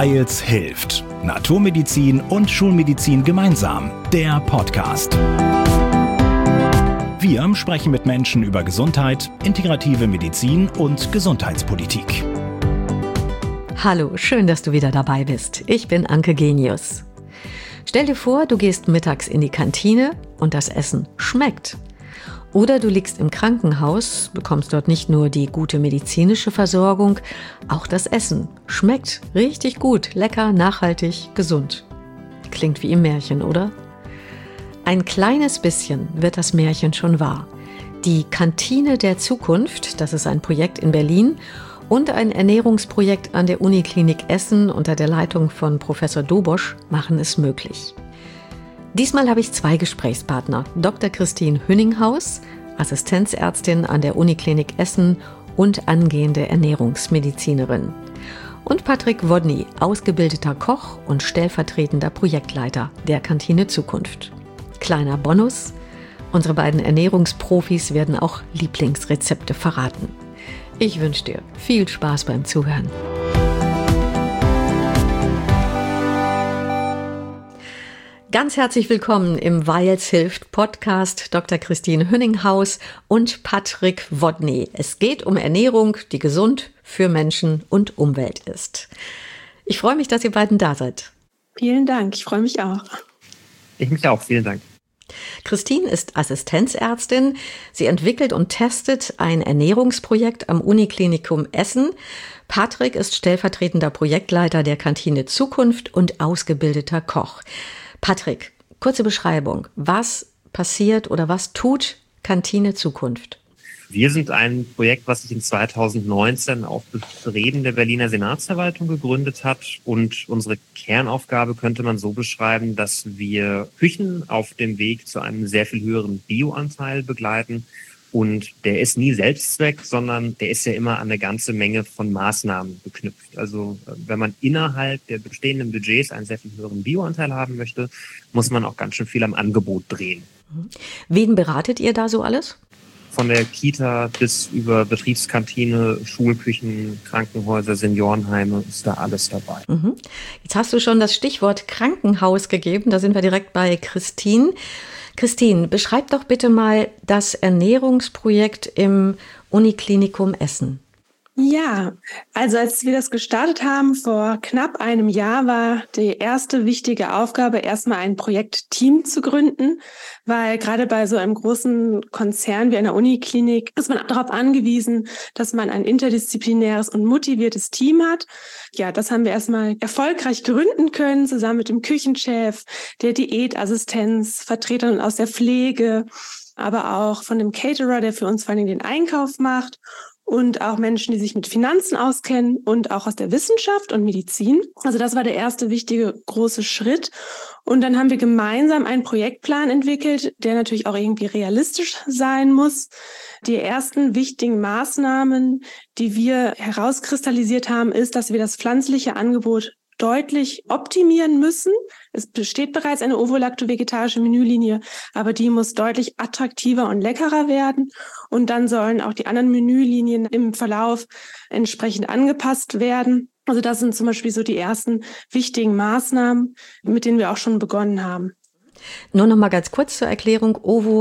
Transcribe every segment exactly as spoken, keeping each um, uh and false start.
Weils hilft. Naturmedizin und Schulmedizin gemeinsam. Der Podcast. Wir sprechen mit Menschen über Gesundheit, integrative Medizin und Gesundheitspolitik. Hallo, schön, dass du wieder dabei bist. Ich bin Anke Genius. Stell dir vor, du gehst mittags in die Kantine und das Essen schmeckt. Oder du liegst im Krankenhaus, bekommst dort nicht nur die gute medizinische Versorgung, auch das Essen schmeckt richtig gut, lecker, nachhaltig, gesund. Klingt wie im Märchen, oder? Ein kleines bisschen wird das Märchen schon wahr. Die Kantine der Zukunft, das ist ein Projekt in Berlin und ein Ernährungsprojekt an der Uniklinik Essen unter der Leitung von Professor Dobosch machen es möglich. Diesmal habe ich zwei Gesprächspartner, Doktor Christine Hünninghaus, Assistenzärztin an der Uniklinik Essen und angehende Ernährungsmedizinerin. Und Patrick Wodny, ausgebildeter Koch und stellvertretender Projektleiter der Kantine Zukunft. Kleiner Bonus, unsere beiden Ernährungsprofis werden auch Lieblingsrezepte verraten. Ich wünsche dir viel Spaß beim Zuhören. Ganz herzlich willkommen im Weils hilft Podcast Doktor Christine Hünninghaus und Patrick Wodny. Es geht um Ernährung, die gesund für Menschen und Umwelt ist. Ich freue mich, dass ihr beiden da seid. Vielen Dank, ich freue mich auch. Ich mich auch, vielen Dank. Christine ist Assistenzärztin. Sie entwickelt und testet ein Ernährungsprojekt am Uniklinikum Essen. Patrick ist stellvertretender Projektleiter der Kantine Zukunft und ausgebildeter Koch. Patrick, kurze Beschreibung. Was passiert oder was tut Kantine Zukunft? Wir sind ein Projekt, was sich in zweitausendneunzehn auf Bestreben der Berliner Senatsverwaltung gegründet hat. Und unsere Kernaufgabe könnte man so beschreiben, dass wir Küchen auf dem Weg zu einem sehr viel höheren Bioanteil begleiten. Und der ist nie Selbstzweck, sondern der ist ja immer an eine ganze Menge von Maßnahmen geknüpft. Also wenn man innerhalb der bestehenden Budgets einen sehr viel höheren Bioanteil haben möchte, muss man auch ganz schön viel am Angebot drehen. Wen beratet ihr da so alles? Von der Kita bis über Betriebskantine, Schulküchen, Krankenhäuser, Seniorenheime ist da alles dabei. Jetzt hast du schon das Stichwort Krankenhaus gegeben, da sind wir direkt bei Christine. Christine, beschreib doch bitte mal das Ernährungsprojekt im Uniklinikum Essen. Ja, also als wir das gestartet haben, vor knapp einem Jahr, war die erste wichtige Aufgabe, erstmal ein Projektteam zu gründen, weil gerade bei so einem großen Konzern wie einer Uniklinik ist man darauf angewiesen, dass man ein interdisziplinäres und motiviertes Team hat. Ja, das haben wir erstmal erfolgreich gründen können, zusammen mit dem Küchenchef, der Diätassistenz, Vertretern aus der Pflege, aber auch von dem Caterer, der für uns vor allem den Einkauf macht. Und auch Menschen, die sich mit Finanzen auskennen und auch aus der Wissenschaft und Medizin. Also das war der erste wichtige große Schritt. Und dann haben wir gemeinsam einen Projektplan entwickelt, der natürlich auch irgendwie realistisch sein muss. Die ersten wichtigen Maßnahmen, die wir herauskristallisiert haben, ist, dass wir das pflanzliche Angebot deutlich optimieren müssen. Es besteht bereits eine ovo-lacto-vegetarische Menülinie, aber die muss deutlich attraktiver und leckerer werden. Und dann sollen auch die anderen Menülinien im Verlauf entsprechend angepasst werden. Also das sind zum Beispiel so die ersten wichtigen Maßnahmen, mit denen wir auch schon begonnen haben. Nur noch mal ganz kurz zur Erklärung.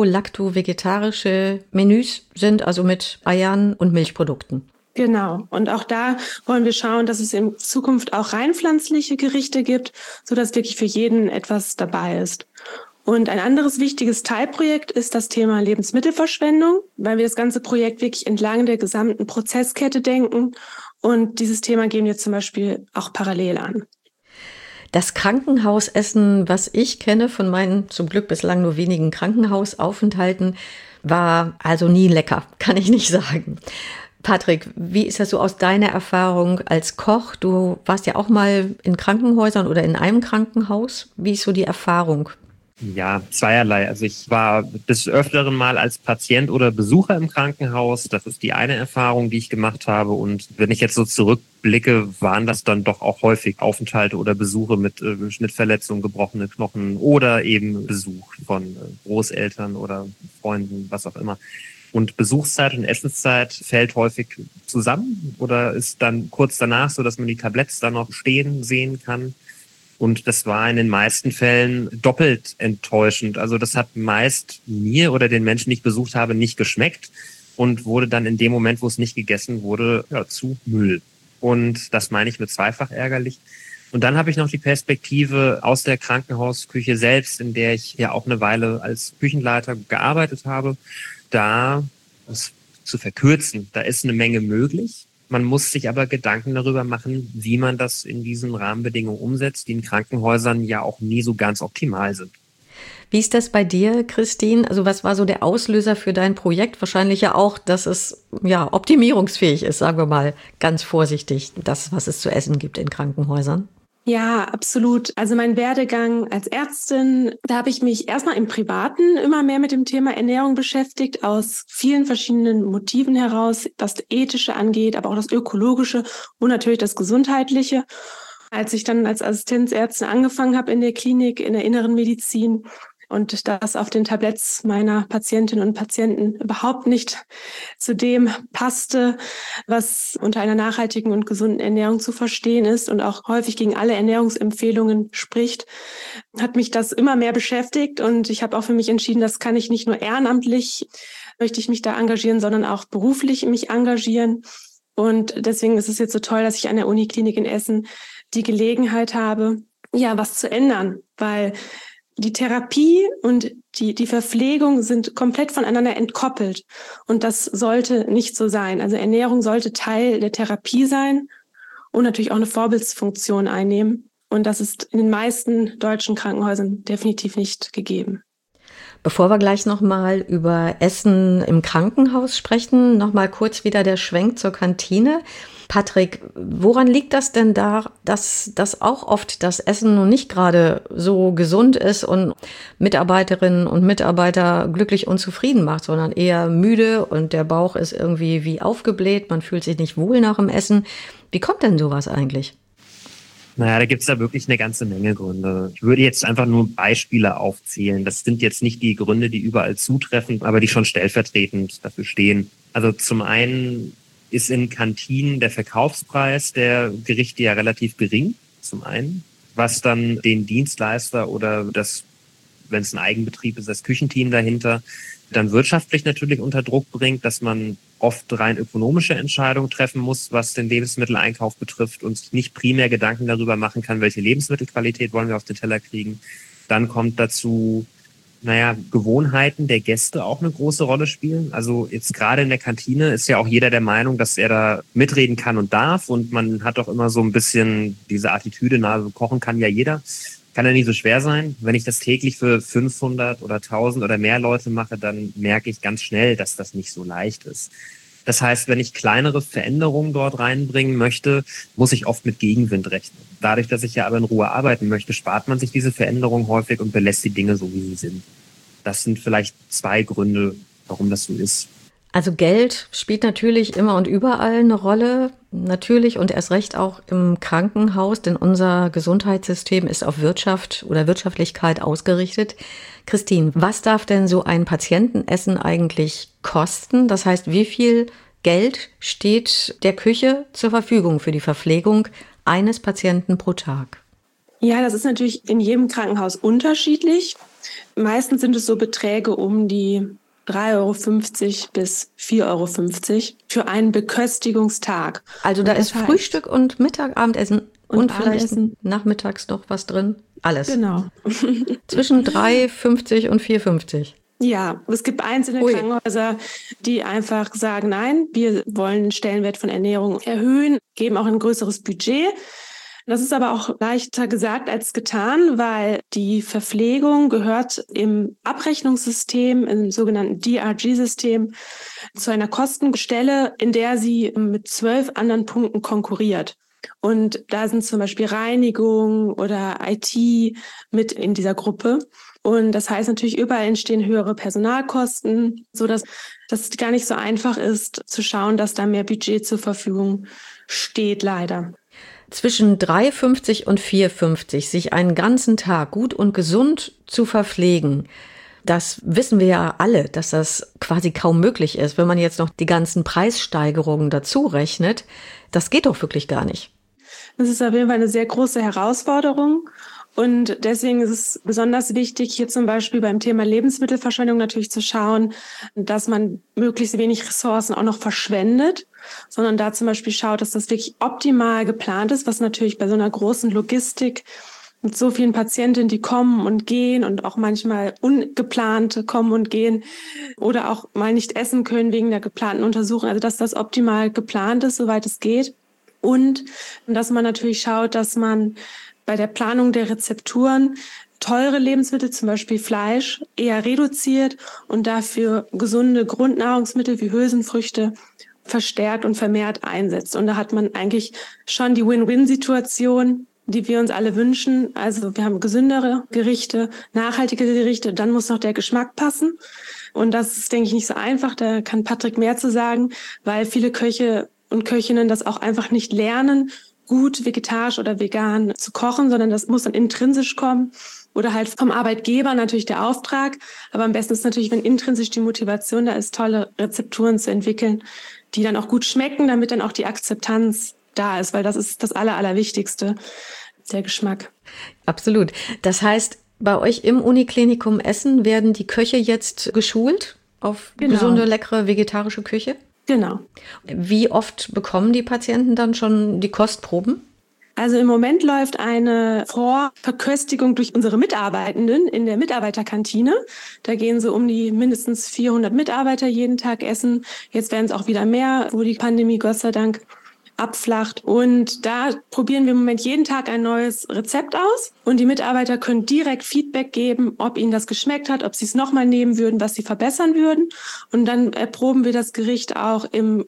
Ovo-lacto-vegetarische Menüs sind also mit Eiern und Milchprodukten. Genau. Und auch da wollen wir schauen, dass es in Zukunft auch rein pflanzliche Gerichte gibt, sodass wirklich für jeden etwas dabei ist. Und ein anderes wichtiges Teilprojekt ist das Thema Lebensmittelverschwendung, weil wir das ganze Projekt wirklich entlang der gesamten Prozesskette denken. Und dieses Thema gehen wir zum Beispiel auch parallel an. Das Krankenhausessen, was ich kenne von meinen zum Glück bislang nur wenigen Krankenhausaufenthalten, war also nie lecker, kann ich nicht sagen. Patrick, wie ist das so aus deiner Erfahrung als Koch? Du warst ja auch mal in Krankenhäusern oder in einem Krankenhaus. Wie ist so die Erfahrung? Ja, zweierlei. Also ich war des Öfteren mal als Patient oder Besucher im Krankenhaus. Das ist die eine Erfahrung, die ich gemacht habe. Und wenn ich jetzt so zurückblicke, waren das dann doch auch häufig Aufenthalte oder Besuche mit äh, Schnittverletzungen, gebrochene Knochen oder eben Besuch von äh, Großeltern oder Freunden, was auch immer. Und Besuchszeit und Essenszeit fällt häufig zusammen oder ist dann kurz danach so, dass man die Tabletts dann noch stehen sehen kann. Und das war in den meisten Fällen doppelt enttäuschend. Also das hat meist mir oder den Menschen, die ich besucht habe, nicht geschmeckt und wurde dann in dem Moment, wo es nicht gegessen wurde, ja, zu Müll. Und das meine ich mit zweifach ärgerlich. Und dann habe ich noch die Perspektive aus der Krankenhausküche selbst, in der ich ja auch eine Weile als Küchenleiter gearbeitet habe. Da, das zu verkürzen, da ist eine Menge möglich. Man muss sich aber Gedanken darüber machen, wie man das in diesen Rahmenbedingungen umsetzt, die in Krankenhäusern ja auch nie so ganz optimal sind. Wie ist das bei dir, Christine? Also was war so der Auslöser für dein Projekt? Wahrscheinlich ja auch, dass es ja optimierungsfähig ist, sagen wir mal ganz vorsichtig, das, was es zu essen gibt in Krankenhäusern. Ja, absolut. Also mein Werdegang als Ärztin, da habe ich mich erstmal im Privaten immer mehr mit dem Thema Ernährung beschäftigt, aus vielen verschiedenen Motiven heraus, was das Ethische angeht, aber auch das Ökologische und natürlich das Gesundheitliche. Als ich dann als Assistenzärztin angefangen habe in der Klinik, in der Inneren Medizin, und das auf den Tabletts meiner Patientinnen und Patienten überhaupt nicht zu dem passte, was unter einer nachhaltigen und gesunden Ernährung zu verstehen ist und auch häufig gegen alle Ernährungsempfehlungen spricht, hat mich das immer mehr beschäftigt. Und ich habe auch für mich entschieden, das kann ich nicht nur ehrenamtlich, möchte ich mich da engagieren, sondern auch beruflich mich engagieren. Und deswegen ist es jetzt so toll, dass ich an der Uniklinik in Essen die Gelegenheit habe, ja, was zu ändern, weil die Therapie und die, die Verpflegung sind komplett voneinander entkoppelt. Und das sollte nicht so sein. Also Ernährung sollte Teil der Therapie sein und natürlich auch eine Vorbildsfunktion einnehmen. Und das ist in den meisten deutschen Krankenhäusern definitiv nicht gegeben. Bevor wir gleich nochmal über Essen im Krankenhaus sprechen, nochmal kurz wieder der Schwenk zur Kantine. Patrick, woran liegt das denn da, dass, dass auch oft das Essen nun nicht gerade so gesund ist und Mitarbeiterinnen und Mitarbeiter glücklich und zufrieden macht, sondern eher müde und der Bauch ist irgendwie wie aufgebläht, man fühlt sich nicht wohl nach dem Essen. Wie kommt denn sowas eigentlich? Naja, da gibt's da wirklich eine ganze Menge Gründe. Ich würde jetzt einfach nur Beispiele aufzählen. Das sind jetzt nicht die Gründe, die überall zutreffen, aber die schon stellvertretend dafür stehen. Also zum einen ist in Kantinen der Verkaufspreis der Gerichte ja relativ gering, zum einen, was dann den Dienstleister oder das, wenn es ein Eigenbetrieb ist, das Küchenteam dahinter, dann wirtschaftlich natürlich unter Druck bringt, dass man oft rein ökonomische Entscheidungen treffen muss, was den Lebensmitteleinkauf betrifft und sich nicht primär Gedanken darüber machen kann, welche Lebensmittelqualität wollen wir auf den Teller kriegen. Dann kommt dazu, naja, Gewohnheiten der Gäste auch eine große Rolle spielen. Also jetzt gerade in der Kantine ist ja auch jeder der Meinung, dass er da mitreden kann und darf. Und man hat auch immer so ein bisschen diese Attitüde, na, so kochen kann ja jeder. Kann ja nicht so schwer sein. Wenn ich das täglich für fünfhundert oder tausend oder mehr Leute mache, dann merke ich ganz schnell, dass das nicht so leicht ist. Das heißt, wenn ich kleinere Veränderungen dort reinbringen möchte, muss ich oft mit Gegenwind rechnen. Dadurch, dass ich ja aber in Ruhe arbeiten möchte, spart man sich diese Veränderungen häufig und belässt die Dinge so, wie sie sind. Das sind vielleicht zwei Gründe, warum das so ist. Also Geld spielt natürlich immer und überall eine Rolle, natürlich und erst recht auch im Krankenhaus, denn unser Gesundheitssystem ist auf Wirtschaft oder Wirtschaftlichkeit ausgerichtet. Christine, was darf denn so ein Patientenessen eigentlich kosten? Das heißt, wie viel Geld steht der Küche zur Verfügung für die Verpflegung eines Patienten pro Tag? Ja, das ist natürlich in jedem Krankenhaus unterschiedlich. Meistens sind es so Beträge um die drei Euro fünfzig bis vier Euro fünfzig für einen Beköstigungstag. Also da ist heißt, Frühstück und Mittag, Abendessen und, und vielleicht Abendessen. Nachmittags noch was drin. Alles. Genau. Zwischen drei fünfzig und vier fünfzig. Ja, es gibt einzelne Ui. Krankenhäuser, die einfach sagen, nein, wir wollen den Stellenwert von Ernährung erhöhen, geben auch ein größeres Budget. Das ist aber auch leichter gesagt als getan, weil die Verpflegung gehört im Abrechnungssystem, im sogenannten D R G-System, zu einer Kostenstelle, in der sie mit zwölf anderen Punkten konkurriert. Und da sind zum Beispiel Reinigung oder I T mit in dieser Gruppe. Und das heißt natürlich, überall entstehen höhere Personalkosten, sodass das gar nicht so einfach ist, zu schauen, dass da mehr Budget zur Verfügung steht, leider. Zwischen drei fünfzig und vier fünfzig sich einen ganzen Tag gut und gesund zu verpflegen. Das wissen wir ja alle, dass das quasi kaum möglich ist. Wenn man jetzt noch die ganzen Preissteigerungen dazu rechnet, das geht doch wirklich gar nicht. Das ist auf jeden Fall eine sehr große Herausforderung. Und deswegen ist es besonders wichtig, hier zum Beispiel beim Thema Lebensmittelverschwendung natürlich zu schauen, dass man möglichst wenig Ressourcen auch noch verschwendet, sondern da zum Beispiel schaut, dass das wirklich optimal geplant ist, was natürlich bei so einer großen Logistik mit so vielen Patientinnen, die kommen und gehen und auch manchmal ungeplante kommen und gehen oder auch mal nicht essen können wegen der geplanten Untersuchung, also dass das optimal geplant ist, soweit es geht. Und dass man natürlich schaut, dass man bei der Planung der Rezepturen teure Lebensmittel, zum Beispiel Fleisch, eher reduziert und dafür gesunde Grundnahrungsmittel wie Hülsenfrüchte verstärkt und vermehrt einsetzt. Und da hat man eigentlich schon die Win-Win-Situation, die wir uns alle wünschen. Also wir haben gesündere Gerichte, nachhaltige Gerichte, dann muss noch der Geschmack passen. Und das ist, denke ich, nicht so einfach. Da kann Patrick mehr zu sagen, weil viele Köche und Köchinnen das auch einfach nicht lernen, gut vegetarisch oder vegan zu kochen, sondern das muss dann intrinsisch kommen oder halt vom Arbeitgeber natürlich der Auftrag. Aber am besten ist natürlich, wenn intrinsisch die Motivation da ist, tolle Rezepturen zu entwickeln, die dann auch gut schmecken, damit dann auch die Akzeptanz da ist, weil das ist das Aller, Allerwichtigste, der Geschmack. Absolut. Das heißt, bei euch im Uniklinikum Essen werden die Köche jetzt geschult auf genau. gesunde, leckere, vegetarische Küche? Genau. Wie oft bekommen die Patienten dann schon die Kostproben? Also im Moment läuft eine Vorverköstigung durch unsere Mitarbeitenden in der Mitarbeiterkantine. Da gehen so um die mindestens vierhundert Mitarbeiter jeden Tag essen. Jetzt werden es auch wieder mehr, wo die Pandemie Gott sei Dank abflacht. Und da probieren wir im Moment jeden Tag ein neues Rezept aus. Und die Mitarbeiter können direkt Feedback geben, ob ihnen das geschmeckt hat, ob sie es nochmal nehmen würden, was sie verbessern würden. Und dann erproben wir das Gericht auch im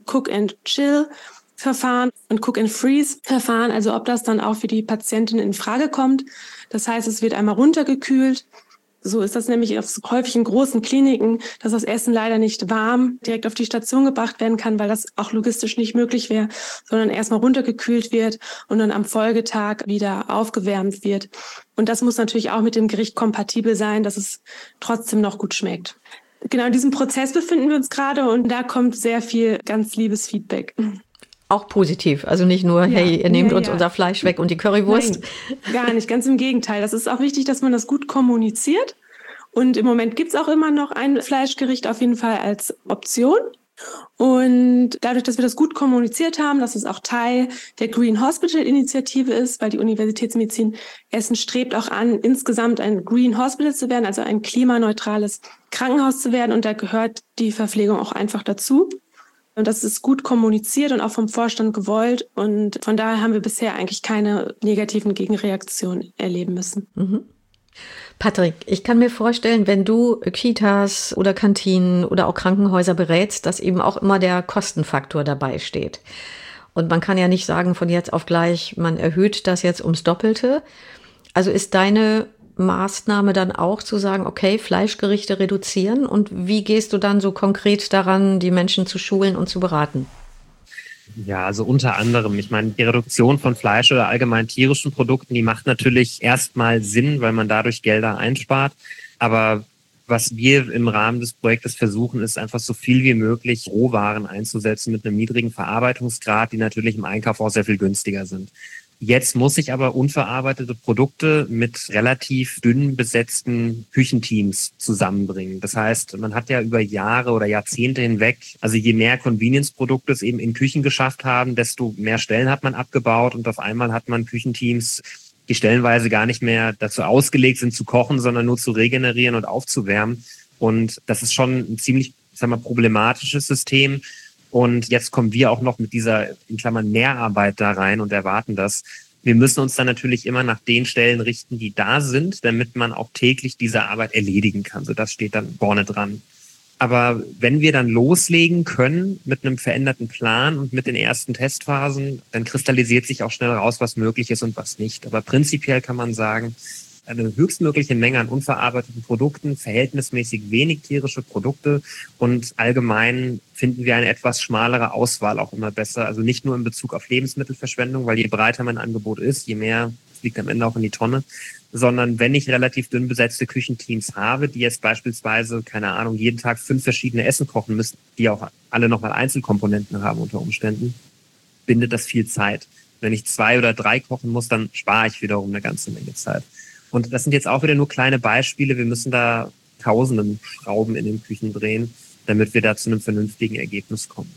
Cook-and-Chill-Verfahren und Cook-and-Freeze-Verfahren, also ob das dann auch für die Patientin in Frage kommt. Das heißt, es wird einmal runtergekühlt. So ist das nämlich häufig in großen Kliniken, dass das Essen leider nicht warm direkt auf die Station gebracht werden kann, weil das auch logistisch nicht möglich wäre, sondern erstmal runtergekühlt wird und dann am Folgetag wieder aufgewärmt wird. Und das muss natürlich auch mit dem Gericht kompatibel sein, dass es trotzdem noch gut schmeckt. Genau in diesem Prozess befinden wir uns gerade und da kommt sehr viel ganz liebes Feedback. Auch positiv, also nicht nur, ja, hey, ihr nehmt ja, uns ja. unser Fleisch weg und die Currywurst. Nein, gar nicht, ganz im Gegenteil. Das ist auch wichtig, dass man das gut kommuniziert. Und im Moment gibt's auch immer noch ein Fleischgericht auf jeden Fall als Option. Und dadurch, dass wir das gut kommuniziert haben, dass es auch Teil der Green Hospital Initiative ist, weil die Universitätsmedizin Essen strebt auch an, insgesamt ein Green Hospital zu werden, also ein klimaneutrales Krankenhaus zu werden. Und da gehört die Verpflegung auch einfach dazu. Und das ist gut kommuniziert und auch vom Vorstand gewollt. Und von daher haben wir bisher eigentlich keine negativen Gegenreaktionen erleben müssen. Mhm. Patrick, ich kann mir vorstellen, wenn du Kitas oder Kantinen oder auch Krankenhäuser berätst, dass eben auch immer der Kostenfaktor dabei steht. Und man kann ja nicht sagen von jetzt auf gleich, man erhöht das jetzt ums Doppelte. Also ist deine Maßnahme dann auch zu sagen, okay, Fleischgerichte reduzieren, und wie gehst du dann so konkret daran, die Menschen zu schulen und zu beraten? Ja, also unter anderem, ich meine, die Reduktion von Fleisch oder allgemein tierischen Produkten, die macht natürlich erstmal Sinn, weil man dadurch Gelder einspart. Aber was wir im Rahmen des Projektes versuchen, ist einfach so viel wie möglich Rohwaren einzusetzen mit einem niedrigen Verarbeitungsgrad, die natürlich im Einkauf auch sehr viel günstiger sind. Jetzt muss ich aber unverarbeitete Produkte mit relativ dünn besetzten Küchenteams zusammenbringen. Das heißt, man hat ja über Jahre oder Jahrzehnte hinweg, also je mehr Convenience-Produkte es eben in Küchen geschafft haben, desto mehr Stellen hat man abgebaut und auf einmal hat man Küchenteams, die stellenweise gar nicht mehr dazu ausgelegt sind zu kochen, sondern nur zu regenerieren und aufzuwärmen. Und das ist schon ein ziemlich, sagen wir mal, problematisches System. Und jetzt kommen wir auch noch mit dieser, in Klammern, Mehrarbeit da rein und erwarten das. Wir müssen uns dann natürlich immer nach den Stellen richten, die da sind, damit man auch täglich diese Arbeit erledigen kann. So, das steht dann vorne dran. Aber wenn wir dann loslegen können mit einem veränderten Plan und mit den ersten Testphasen, dann kristallisiert sich auch schnell raus, was möglich ist und was nicht. Aber prinzipiell kann man sagen, eine höchstmögliche Menge an unverarbeiteten Produkten, verhältnismäßig wenig tierische Produkte und allgemein finden wir eine etwas schmalere Auswahl auch immer besser. Also nicht nur in Bezug auf Lebensmittelverschwendung, weil je breiter mein Angebot ist, je mehr fliegt am Ende auch in die Tonne. Sondern wenn ich relativ dünn besetzte Küchenteams habe, die jetzt beispielsweise, keine Ahnung, jeden Tag fünf verschiedene Essen kochen müssen, die auch alle nochmal Einzelkomponenten haben unter Umständen, bindet das viel Zeit. Wenn ich zwei oder drei kochen muss, dann spare ich wiederum eine ganze Menge Zeit. Und das sind jetzt auch wieder nur kleine Beispiele. Wir müssen da tausenden Schrauben in den Küchen drehen, damit wir da zu einem vernünftigen Ergebnis kommen.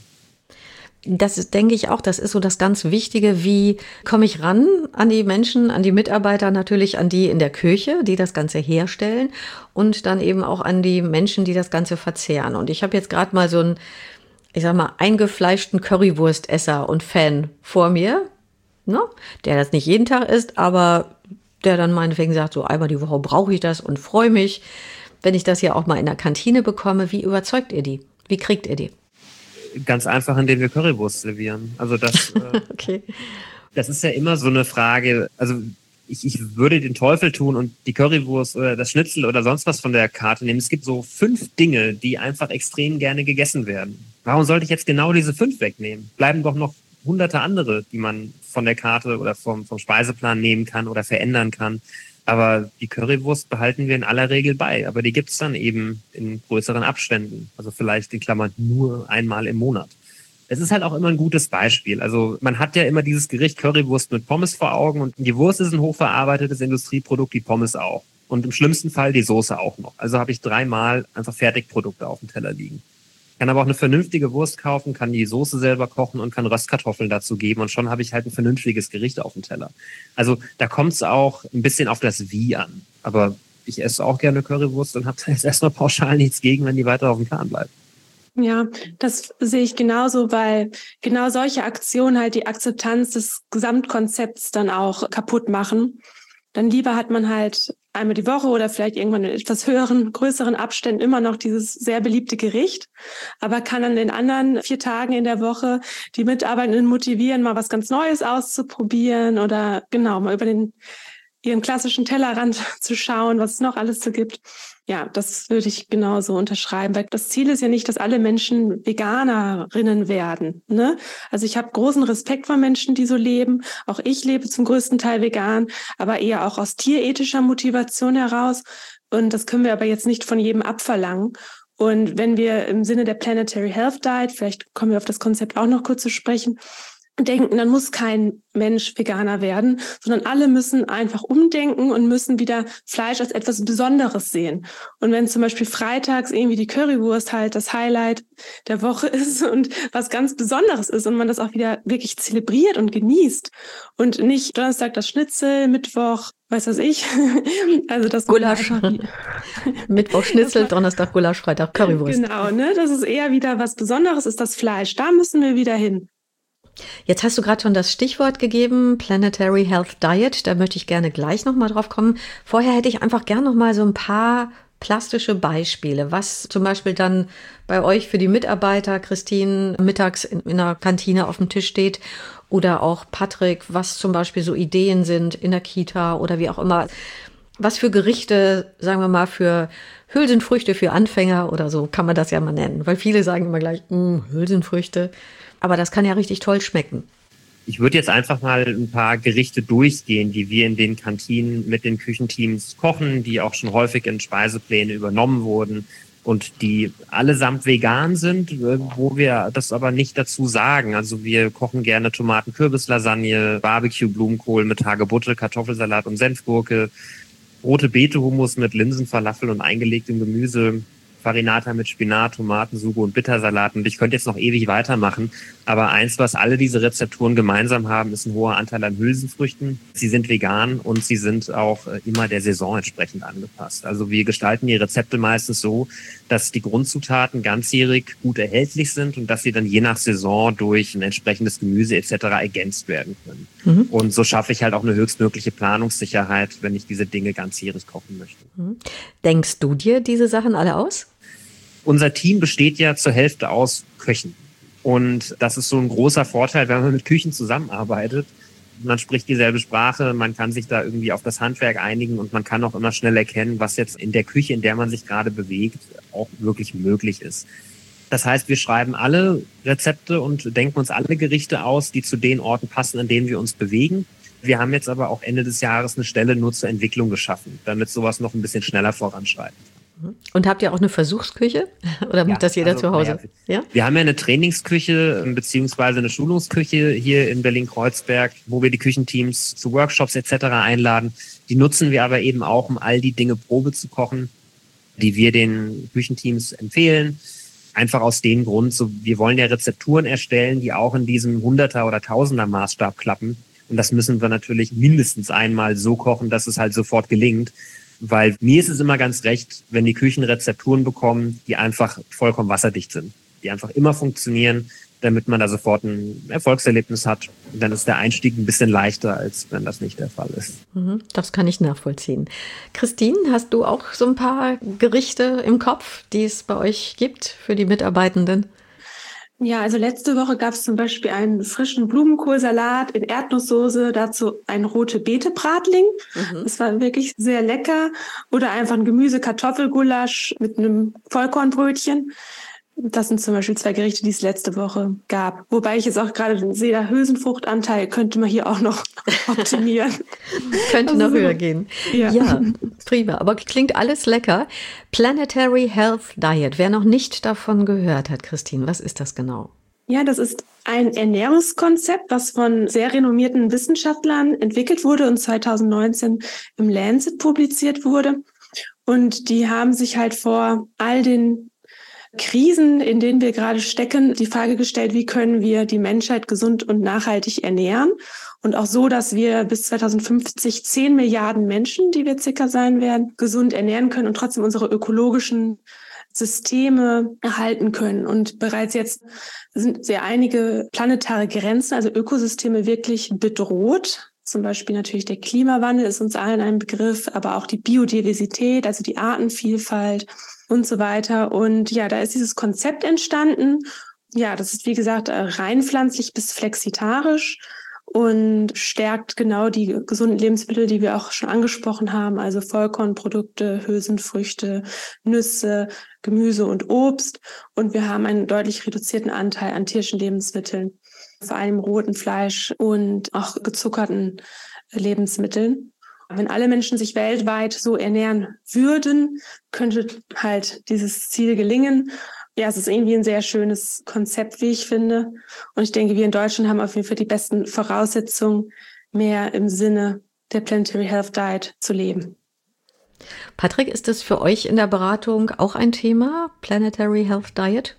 Das ist, denke ich auch, das ist so das ganz Wichtige, wie komme ich ran an die Menschen, an die Mitarbeiter, natürlich an die in der Küche, die das Ganze herstellen und dann eben auch an die Menschen, die das Ganze verzehren. Und ich habe jetzt gerade mal so einen, ich sag mal, eingefleischten Currywurstesser und Fan vor mir, ne? Der das nicht jeden Tag isst, aber der dann meinetwegen sagt, so einmal die Woche brauche ich das und freue mich, wenn ich das ja auch mal in der Kantine bekomme. Wie überzeugt ihr die? Wie kriegt ihr die? Ganz einfach, indem wir Currywurst servieren. Also das, äh, okay. Das ist ja immer so eine Frage. Also ich, ich würde den Teufel tun und die Currywurst oder das Schnitzel oder sonst was von der Karte nehmen. Es gibt so fünf Dinge, die einfach extrem gerne gegessen werden. Warum sollte ich jetzt genau diese fünf wegnehmen? Bleiben doch noch hunderte andere, die man von der Karte oder vom, vom Speiseplan nehmen kann oder verändern kann. Aber die Currywurst behalten wir in aller Regel bei. Aber die gibt's dann eben in größeren Abständen. Also vielleicht in Klammern nur einmal im Monat. Es ist halt auch immer ein gutes Beispiel. Also man hat ja immer dieses Gericht Currywurst mit Pommes vor Augen und die Wurst ist ein hochverarbeitetes Industrieprodukt, die Pommes auch. Und im schlimmsten Fall die Soße auch noch. Also habe ich dreimal einfach Fertigprodukte auf dem Teller liegen. Kann aber auch eine vernünftige Wurst kaufen, kann die Soße selber kochen und kann Röstkartoffeln dazu geben und schon habe ich halt ein vernünftiges Gericht auf dem Teller. Also da kommt es auch ein bisschen auf das Wie an. Aber ich esse auch gerne Currywurst und habe da jetzt erstmal pauschal nichts gegen, wenn die weiter auf dem Plan bleibt. Ja, das sehe ich genauso, weil genau solche Aktionen halt die Akzeptanz des Gesamtkonzepts dann auch kaputt machen. Dann lieber hat man halt einmal die Woche oder vielleicht irgendwann in etwas höheren, größeren Abständen immer noch dieses sehr beliebte Gericht, aber kann an den anderen vier Tagen in der Woche die Mitarbeitenden motivieren, mal was ganz Neues auszuprobieren oder genau mal über den ihren klassischen Tellerrand zu schauen, was es noch alles so gibt. Ja, das würde ich genauso unterschreiben, weil das Ziel ist ja nicht, dass alle Menschen Veganerinnen werden, ne? Also ich habe großen Respekt vor Menschen, die so leben. Auch ich lebe zum größten Teil vegan, aber eher auch aus tierethischer Motivation heraus. Und das können wir aber jetzt nicht von jedem abverlangen. Und wenn wir im Sinne der Planetary Health Diet, vielleicht kommen wir auf das Konzept auch noch kurz zu sprechen, denken, dann muss kein Mensch Veganer werden, sondern alle müssen einfach umdenken und müssen wieder Fleisch als etwas Besonderes sehen. Und wenn zum Beispiel freitags irgendwie die Currywurst halt das Highlight der Woche ist und was ganz Besonderes ist und man das auch wieder wirklich zelebriert und genießt und nicht Donnerstag das Schnitzel, Mittwoch, weiß was ich, also das Gulasch, Mittwoch Schnitzel, Donnerstag Gulasch, Freitag Currywurst. Genau, ne, das ist eher wieder was Besonderes, ist das Fleisch. Da müssen wir wieder hin. Jetzt hast du gerade schon das Stichwort gegeben, Planetary Health Diet. Da möchte ich gerne gleich nochmal drauf kommen. Vorher hätte ich einfach gerne nochmal so ein paar plastische Beispiele, was zum Beispiel dann bei euch für die Mitarbeiter, Christine, mittags in, in der Kantine auf dem Tisch steht oder auch Patrick, was zum Beispiel so Ideen sind in der Kita oder wie auch immer. Was für Gerichte, sagen wir mal, für Hülsenfrüchte für Anfänger oder so kann man das ja mal nennen. Weil viele sagen immer gleich, Hülsenfrüchte. Aber das kann ja richtig toll schmecken. Ich würde jetzt einfach mal ein paar Gerichte durchgehen, die wir in den Kantinen mit den Küchenteams kochen, die auch schon häufig in Speisepläne übernommen wurden und die allesamt vegan sind, wo wir das aber nicht dazu sagen. Also wir kochen gerne Tomaten-Kürbis-Lasagne, Barbecue-Blumenkohl mit Hagebutte, Kartoffelsalat und Senfgurke, rote Beete-Hummus mit Linsenfalafel und eingelegtem Gemüse, Farinata mit Spinat, Tomaten, Sugo und Bittersalat. Und ich könnte jetzt noch ewig weitermachen. Aber eins, was alle diese Rezepturen gemeinsam haben, ist ein hoher Anteil an Hülsenfrüchten. Sie sind vegan und sie sind auch immer der Saison entsprechend angepasst. Also wir gestalten die Rezepte meistens so, dass die Grundzutaten ganzjährig gut erhältlich sind und dass sie dann je nach Saison durch ein entsprechendes Gemüse et cetera ergänzt werden können. Mhm. Und so schaffe ich halt auch eine höchstmögliche Planungssicherheit, wenn ich diese Dinge ganzjährig kochen möchte. Mhm. Denkst du dir diese Sachen alle aus? Unser Team besteht ja zur Hälfte aus Köchen. Und das ist so ein großer Vorteil, wenn man mit Küchen zusammenarbeitet. Man spricht dieselbe Sprache, man kann sich da irgendwie auf das Handwerk einigen und man kann auch immer schnell erkennen, was jetzt in der Küche, in der man sich gerade bewegt, auch wirklich möglich ist. Das heißt, wir schreiben alle Rezepte und denken uns alle Gerichte aus, die zu den Orten passen, an denen wir uns bewegen. Wir haben jetzt aber auch Ende des Jahres eine Stelle nur zur Entwicklung geschaffen, damit sowas noch ein bisschen schneller voranschreitet. Und habt ihr auch eine Versuchsküche? Oder macht ja, das jeder also, zu Hause? Ja, ja? Wir haben ja eine Trainingsküche beziehungsweise eine Schulungsküche hier in Berlin-Kreuzberg, wo wir die Küchenteams zu Workshops et cetera einladen. Die nutzen wir aber eben auch, um all die Dinge Probe zu kochen, die wir den Küchenteams empfehlen. Einfach aus dem Grund, so, wir wollen ja Rezepturen erstellen, die auch in diesem Hunderter- oder Tausender-Maßstab klappen. Und das müssen wir natürlich mindestens einmal so kochen, dass es halt sofort gelingt. Weil mir ist es immer ganz recht, wenn die Küchen Rezepturen bekommen, die einfach vollkommen wasserdicht sind. Die einfach immer funktionieren, damit man da sofort ein Erfolgserlebnis hat. Und dann ist der Einstieg ein bisschen leichter, als wenn das nicht der Fall ist. Das kann ich nachvollziehen. Christine, hast du auch so ein paar Gerichte im Kopf, die es bei euch gibt für die Mitarbeitenden? Ja, also letzte Woche gab es zum Beispiel einen frischen Blumenkohlsalat in Erdnusssoße, dazu ein rote Beete-Bratling. Mhm. Das war wirklich sehr lecker. Oder einfach ein Gemüse-Kartoffelgulasch mit einem Vollkornbrötchen. Das sind zum Beispiel zwei Gerichte, die es letzte Woche gab. Wobei ich jetzt auch gerade sehe, der Hülsenfruchtanteil könnte man hier auch noch optimieren. Könnte also noch höher gehen. Ja. ja, prima. Aber klingt alles lecker. Planetary Health Diet. Wer noch nicht davon gehört hat, Christine, was ist das genau? Ja, das ist ein Ernährungskonzept, was von sehr renommierten Wissenschaftlern entwickelt wurde und zwanzig neunzehn im Lancet publiziert wurde. Und die haben sich halt vor all den Krisen, in denen wir gerade stecken, die Frage gestellt, wie können wir die Menschheit gesund und nachhaltig ernähren? Und auch so, dass wir bis zwanzig fünfzig zehn Milliarden Menschen, die wir circa sein werden, gesund ernähren können und trotzdem unsere ökologischen Systeme erhalten können. Und bereits jetzt sind sehr einige planetare Grenzen, also Ökosysteme, wirklich bedroht. Zum Beispiel natürlich der Klimawandel ist uns allen ein Begriff, aber auch die Biodiversität, also die Artenvielfalt und so weiter. Und ja, da ist dieses Konzept entstanden. Ja, das ist, wie gesagt, rein pflanzlich bis flexitarisch und stärkt genau die gesunden Lebensmittel, die wir auch schon angesprochen haben, also Vollkornprodukte, Hülsenfrüchte, Nüsse, Gemüse und Obst. Und wir haben einen deutlich reduzierten Anteil an tierischen Lebensmitteln, vor allem rotem Fleisch und auch gezuckerten Lebensmitteln. Wenn alle Menschen sich weltweit so ernähren würden, könnte halt dieses Ziel gelingen. Ja, es ist irgendwie ein sehr schönes Konzept, wie ich finde. Und ich denke, wir in Deutschland haben auf jeden Fall die besten Voraussetzungen, mehr im Sinne der Planetary Health Diet zu leben. Patrick, ist das für euch in der Beratung auch ein Thema, Planetary Health Diet?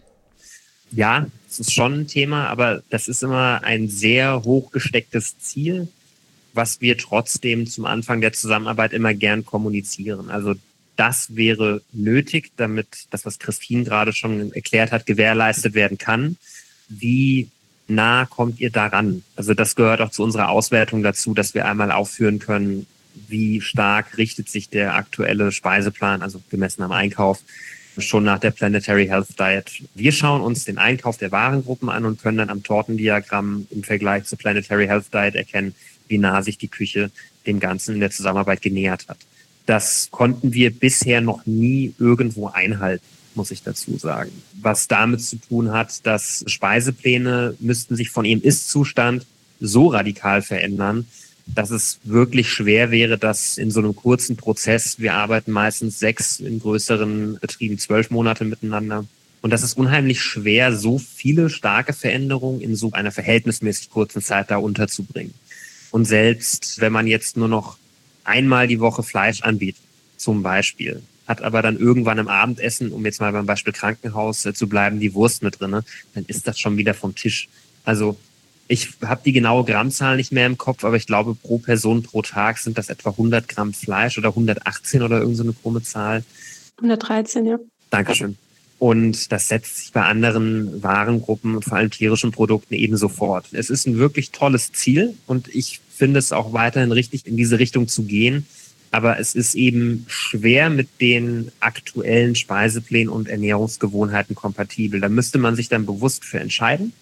Ja, es ist schon ein Thema, aber das ist immer ein sehr hochgestecktes Ziel, was wir trotzdem zum Anfang der Zusammenarbeit immer gern kommunizieren. Also das wäre nötig, damit das, was Christine gerade schon erklärt hat, gewährleistet werden kann. Wie nah kommt ihr daran? Also das gehört auch zu unserer Auswertung dazu, dass wir einmal aufführen können, wie stark richtet sich der aktuelle Speiseplan, also gemessen am Einkauf, schon nach der Planetary Health Diet. Wir schauen uns den Einkauf der Warengruppen an und können dann am Tortendiagramm im Vergleich zur Planetary Health Diet erkennen, wie nah sich die Küche dem Ganzen in der Zusammenarbeit genähert hat. Das konnten wir bisher noch nie irgendwo einhalten, muss ich dazu sagen. Was damit zu tun hat, dass Speisepläne müssten sich von ihrem Ist-Zustand so radikal verändern, dass es wirklich schwer wäre, dass in so einem kurzen Prozess, wir arbeiten meistens sechs, in größeren Betrieben zwölf Monate miteinander. Und das ist unheimlich schwer, so viele starke Veränderungen in so einer verhältnismäßig kurzen Zeit da unterzubringen. Und selbst wenn man jetzt nur noch einmal die Woche Fleisch anbietet, zum Beispiel, hat aber dann irgendwann im Abendessen, um jetzt mal beim Beispiel Krankenhaus äh, zu bleiben, die Wurst mit drin, dann ist das schon wieder vom Tisch. Also ich habe die genaue Grammzahl nicht mehr im Kopf, aber ich glaube, pro Person pro Tag sind das etwa hundert Gramm Fleisch oder hundertachtzehn oder irgend so eine krumme Zahl. hundertdreizehn, ja. Dankeschön. Und das setzt sich bei anderen Warengruppen und vor allem tierischen Produkten ebenso fort. Es ist ein wirklich tolles Ziel und ich finde es auch weiterhin richtig, in diese Richtung zu gehen. Aber es ist eben schwer mit den aktuellen Speiseplänen und Ernährungsgewohnheiten kompatibel. Da müsste man sich dann bewusst für entscheiden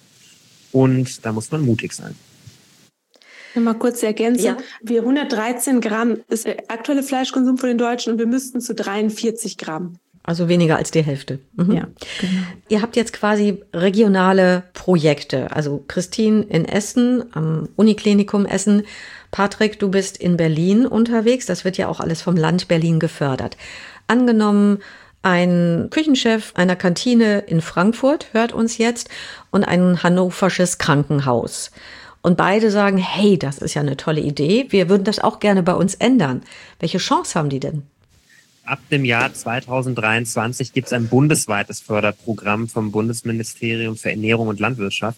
und da muss man mutig sein. Mal kurz ergänzen. Ja. Wir hundertdreizehn Gramm ist der aktuelle Fleischkonsum von den Deutschen und wir müssten zu dreiundvierzig Gramm. Also weniger als die Hälfte. Mhm. Ja, genau. Ihr habt jetzt quasi regionale Projekte. Also Christine in Essen, am Uniklinikum Essen. Patrick, du bist in Berlin unterwegs. Das wird ja auch alles vom Land Berlin gefördert. Angenommen, ein Küchenchef einer Kantine in Frankfurt hört uns jetzt und ein hannoversches Krankenhaus. Und beide sagen, hey, das ist ja eine tolle Idee. Wir würden das auch gerne bei uns ändern. Welche Chance haben die denn? Ab dem Jahr zweitausenddreiundzwanzig gibt es ein bundesweites Förderprogramm vom Bundesministerium für Ernährung und Landwirtschaft,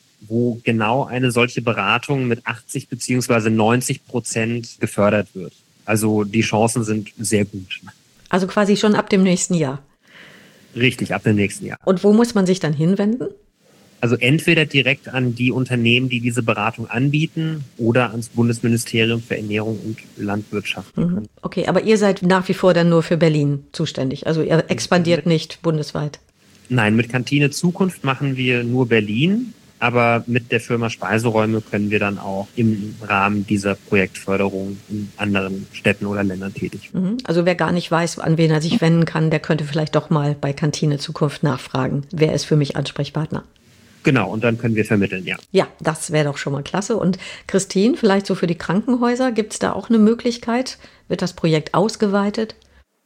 wo genau eine solche Beratung mit achtzig beziehungsweise neunzig Prozent gefördert wird. Also die Chancen sind sehr gut. Also quasi schon ab dem nächsten Jahr? Richtig, ab dem nächsten Jahr. Und wo muss man sich dann hinwenden? Also entweder direkt an die Unternehmen, die diese Beratung anbieten, oder ans Bundesministerium für Ernährung und Landwirtschaft. Mhm. Okay, aber ihr seid nach wie vor dann nur für Berlin zuständig. Also ihr expandiert nicht bundesweit. Nein, mit Kantine Zukunft machen wir nur Berlin, aber mit der Firma Speiseräume können wir dann auch im Rahmen dieser Projektförderung in anderen Städten oder Ländern tätig werden. Mhm. Also wer gar nicht weiß, an wen er sich wenden kann, der könnte vielleicht doch mal bei Kantine Zukunft nachfragen. Wer ist für mich Ansprechpartner? Genau, und dann können wir vermitteln, ja. Ja, das wäre doch schon mal klasse. Und Christine, vielleicht so für die Krankenhäuser, gibt es da auch eine Möglichkeit? Wird das Projekt ausgeweitet?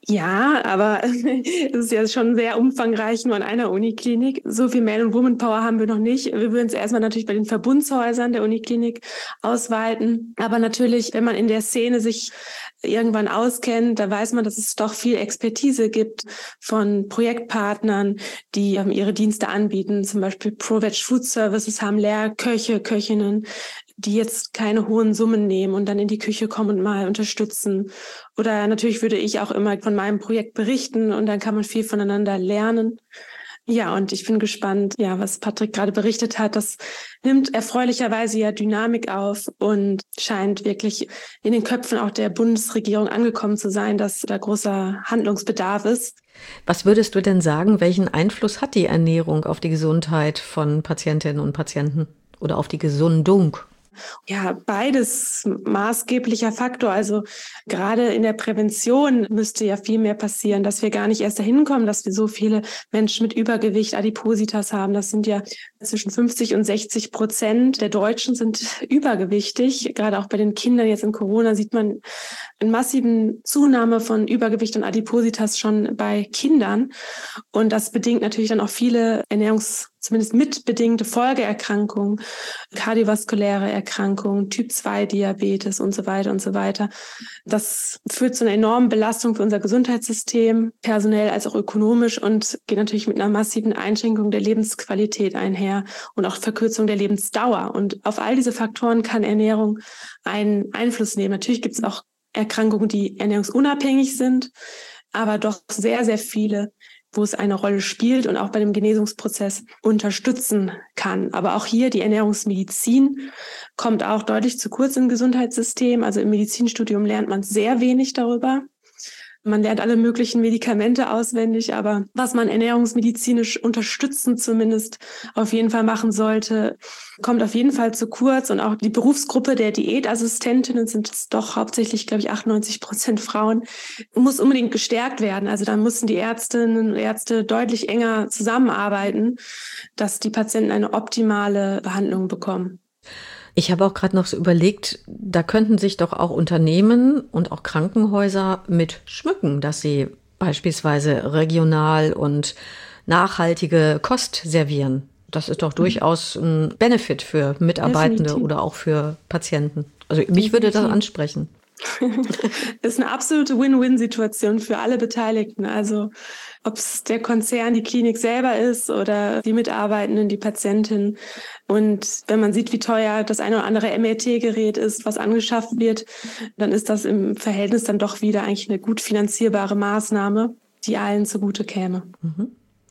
Ja, aber es ist ja schon sehr umfangreich, nur an einer Uniklinik. So viel Man- und Woman-Power haben wir noch nicht. Wir würden es erstmal natürlich bei den Verbundshäusern der Uniklinik ausweiten. Aber natürlich, wenn man in der Szene sich irgendwann auskennt, da weiß man, dass es doch viel Expertise gibt von Projektpartnern, die ähm, ihre Dienste anbieten. Zum Beispiel ProVeg Food Services haben Lehrköche, Köchinnen, die jetzt keine hohen Summen nehmen und dann in die Küche kommen und mal unterstützen. Oder natürlich würde ich auch immer von meinem Projekt berichten und dann kann man viel voneinander lernen. Ja, und ich bin gespannt, ja, was Patrick gerade berichtet hat. Das nimmt erfreulicherweise ja Dynamik auf und scheint wirklich in den Köpfen auch der Bundesregierung angekommen zu sein, dass da großer Handlungsbedarf ist. Was würdest du denn sagen, welchen Einfluss hat die Ernährung auf die Gesundheit von Patientinnen und Patienten oder auf die Gesundung? Ja, beides maßgeblicher Faktor. Also gerade in der Prävention müsste ja viel mehr passieren, dass wir gar nicht erst dahin kommen, dass wir so viele Menschen mit Übergewicht, Adipositas haben. Das sind ja zwischen fünfzig und sechzig Prozent der Deutschen sind übergewichtig. Gerade auch bei den Kindern jetzt in Corona sieht man eine massiven Zunahme von Übergewicht und Adipositas schon bei Kindern. Und das bedingt natürlich dann auch viele Ernährungs- zumindest mitbedingte Folgeerkrankungen, kardiovaskuläre Erkrankungen, Typ zwei Diabetes und so weiter und so weiter. Das führt zu einer enormen Belastung für unser Gesundheitssystem, personell als auch ökonomisch, und geht natürlich mit einer massiven Einschränkung der Lebensqualität einher und auch Verkürzung der Lebensdauer. Und auf all diese Faktoren kann Ernährung einen Einfluss nehmen. Natürlich gibt es auch Erkrankungen, die ernährungsunabhängig sind, aber doch sehr, sehr viele, wo es eine Rolle spielt und auch bei dem Genesungsprozess unterstützen kann. Aber auch hier die Ernährungsmedizin kommt auch deutlich zu kurz im Gesundheitssystem. Also im Medizinstudium lernt man sehr wenig darüber. Man lernt alle möglichen Medikamente auswendig, aber was man ernährungsmedizinisch unterstützend zumindest auf jeden Fall machen sollte, kommt auf jeden Fall zu kurz. Und auch die Berufsgruppe der Diätassistentinnen sind doch hauptsächlich, glaube ich, achtundneunzig Prozent Frauen, muss unbedingt gestärkt werden. Also da müssen die Ärztinnen und Ärzte deutlich enger zusammenarbeiten, dass die Patienten eine optimale Behandlung bekommen. Ich habe auch gerade noch so überlegt, da könnten sich doch auch Unternehmen und auch Krankenhäuser mit schmücken, dass sie beispielsweise regional und nachhaltige Kost servieren. Das ist doch durchaus ein Benefit für Mitarbeitende Definitiv. Oder auch für Patienten. Also mich Definitiv. Würde das ansprechen. Das ist eine absolute Win-Win-Situation für alle Beteiligten. Also ob es der Konzern, die Klinik selber ist oder die Mitarbeitenden, die Patientin. Und wenn man sieht, wie teuer das eine oder andere M R T-Gerät ist, was angeschafft wird, dann ist das im Verhältnis dann doch wieder eigentlich eine gut finanzierbare Maßnahme, die allen zugute käme. Mhm.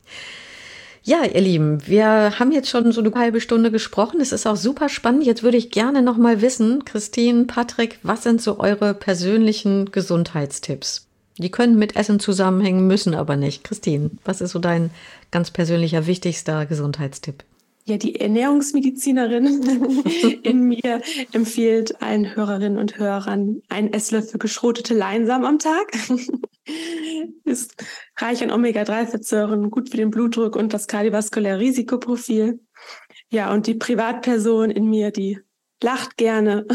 Ja, ihr Lieben, wir haben jetzt schon so eine halbe Stunde gesprochen. Es ist auch super spannend. Jetzt würde ich gerne noch mal wissen, Christine, Patrick, was sind so eure persönlichen Gesundheitstipps? Die können mit Essen zusammenhängen, müssen aber nicht. Christine, was ist so dein ganz persönlicher, wichtigster Gesundheitstipp? ja, die Ernährungsmedizinerin in mir empfiehlt allen Hörerinnen und Hörern einen Esslöffel geschrotete Leinsamen am Tag. Ist reich an Omega drei Fettsäuren, gut für den Blutdruck und das kardiovaskuläre Risikoprofil. Ja, und die Privatperson in mir, die lacht gerne,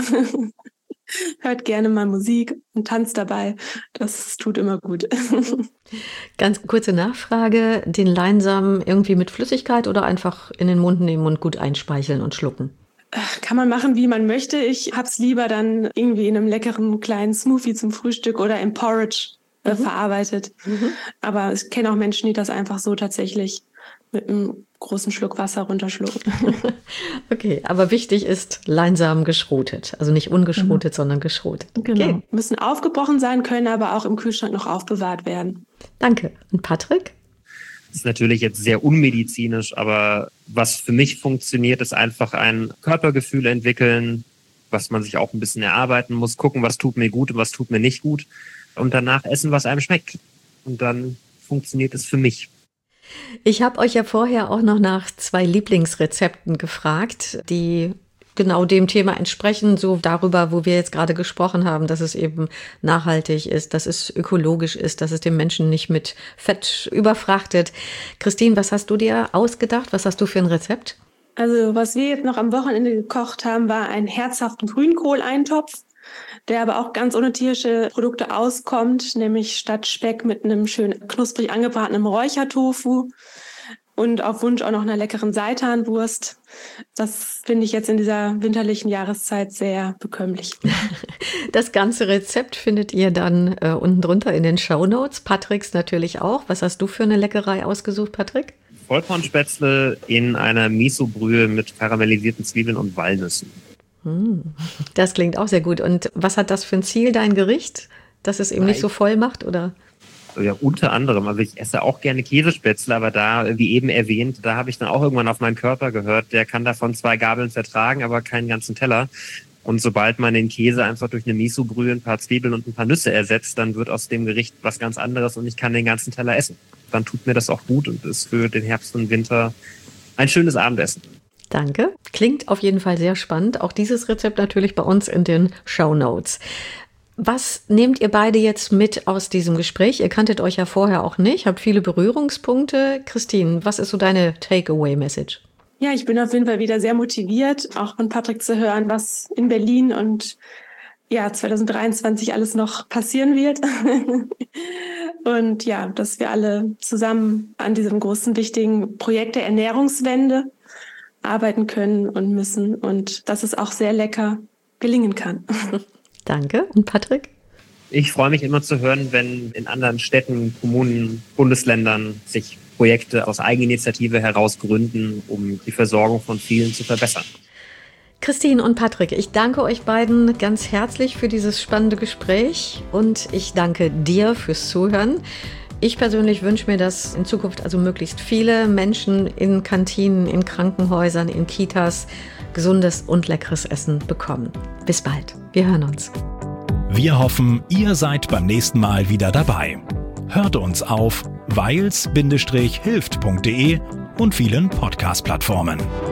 hört gerne mal Musik und tanzt dabei. Das tut immer gut. Ganz kurze Nachfrage, den Leinsamen irgendwie mit Flüssigkeit oder einfach in den Mund nehmen und gut einspeicheln und schlucken? Kann man machen, wie man möchte. Ich hab's lieber dann irgendwie in einem leckeren kleinen Smoothie zum Frühstück oder im Porridge äh, mhm. verarbeitet. Mhm. Aber ich kenne auch Menschen, die das einfach so tatsächlich mit einem großen Schluck Wasser runterschlucken. Okay, aber wichtig ist Leinsamen geschrotet. Also nicht ungeschrotet, mhm. sondern geschrotet. Genau. Okay. Müssen aufgebrochen sein, können aber auch im Kühlschrank noch aufbewahrt werden. Danke. Und Patrick? Das ist natürlich jetzt sehr unmedizinisch, aber was für mich funktioniert, ist einfach ein Körpergefühl entwickeln, was man sich auch ein bisschen erarbeiten muss, gucken, was tut mir gut und was tut mir nicht gut und danach essen, was einem schmeckt. Und dann funktioniert es für mich. Ich habe euch ja vorher auch noch nach zwei Lieblingsrezepten gefragt, die genau dem Thema entsprechen, so darüber, wo wir jetzt gerade gesprochen haben, dass es eben nachhaltig ist, dass es ökologisch ist, dass es den Menschen nicht mit Fett überfrachtet. Christine, was hast du dir ausgedacht? Was hast du für ein Rezept? Also was wir jetzt noch am Wochenende gekocht haben, war ein herzhaften Grünkohleintopf, der aber auch ganz ohne tierische Produkte auskommt, nämlich statt Speck mit einem schön knusprig angebratenen Räuchertofu und auf Wunsch auch noch einer leckeren Seitanwurst. Das finde ich jetzt in dieser winterlichen Jahreszeit sehr bekömmlich. Das ganze Rezept findet ihr dann äh, unten drunter in den Shownotes. Patricks natürlich auch. Was hast du für eine Leckerei ausgesucht, Patrick? Vollkornspätzle in einer Miso-Brühe mit karamellisierten Zwiebeln und Walnüssen. Das klingt auch sehr gut. Und was hat das für ein Ziel, dein Gericht? Dass es eben nicht so voll macht, oder? Ja, unter anderem. Also ich esse auch gerne Käsespätzle, aber da, wie eben erwähnt, da habe ich dann auch irgendwann auf meinen Körper gehört. Der kann davon zwei Gabeln vertragen, aber keinen ganzen Teller. Und sobald man den Käse einfach durch eine Miso-Brühe, ein paar Zwiebeln und ein paar Nüsse ersetzt, dann wird aus dem Gericht was ganz anderes und ich kann den ganzen Teller essen. Dann tut mir das auch gut und ist für den Herbst und Winter ein schönes Abendessen. Danke. Klingt auf jeden Fall sehr spannend. Auch dieses Rezept natürlich bei uns in den Shownotes. Was nehmt ihr beide jetzt mit aus diesem Gespräch? Ihr kanntet euch ja vorher auch nicht, habt viele Berührungspunkte. Christine, was ist so deine Takeaway-Message? Ja, ich bin auf jeden Fall wieder sehr motiviert, auch von Patrick zu hören, was in Berlin und ja, zwanzig dreiundzwanzig alles noch passieren wird. Und ja, dass wir alle zusammen an diesem großen, wichtigen Projekt der Ernährungswende arbeiten können und müssen und dass es auch sehr lecker gelingen kann. Danke. Und Patrick? Ich freue mich immer zu hören, wenn in anderen Städten, Kommunen, Bundesländern sich Projekte aus Eigeninitiative heraus gründen, um die Versorgung von vielen zu verbessern. Christine und Patrick, ich danke euch beiden ganz herzlich für dieses spannende Gespräch und ich danke dir fürs Zuhören. Ich persönlich wünsche mir, dass in Zukunft also möglichst viele Menschen in Kantinen, in Krankenhäusern, in Kitas gesundes und leckeres Essen bekommen. Bis bald. Wir hören uns. Wir hoffen, ihr seid beim nächsten Mal wieder dabei. Hört uns auf weils Bindestrich hilft Punkt de und vielen Podcast-Plattformen.